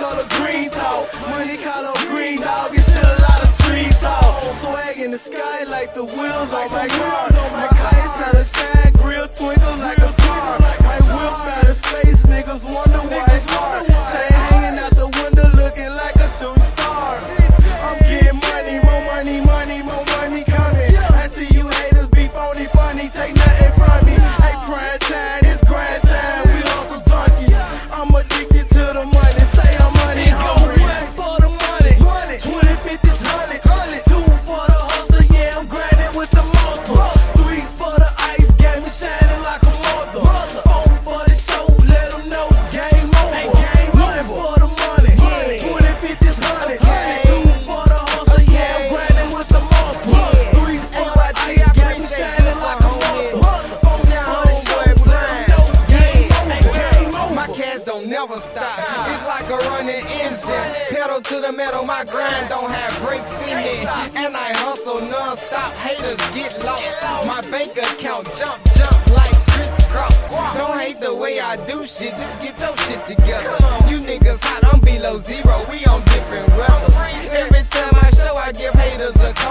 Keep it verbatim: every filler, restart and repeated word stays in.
color green talk. Money color green dog, it's still a lot of tree talk. Swag in the sky like the wheels on my car. My kites out of shine, grill twinkle like a star. My whip out of space, niggas wonder why it's hard. Chain hanging out the window looking like a shooting star. I'm getting money, more money, money, more money coming. I see you haters be phony, funny, take nothing from me. Hey, prime time, it's grind time, we lost some junkies. I'm addicted to the money, say I'm money hungry. One for the money, twenty, fifties, hundreds. Two for the hustle, yeah, I'm grinding with the muscle. Three for the ice, got me shining like a mother. Four for the show, let them know game over. One for the money, twenty, fifties, hundreds. Two for the hustle, yeah, I'm grinding with the muscle. Three for the ice, got me shining like a mother. Four for the show, let them know game over. My cash don't never stop. It's like a running engine. Pedal to the metal, my grind don't have brakes in it. And I hustle non-stop, haters get lost. My bank account jump, jump like crisscross. Don't hate the way I do shit, just get your shit together. You niggas hot, I'm below zero, we on different weathers. Every time I show, I give haters a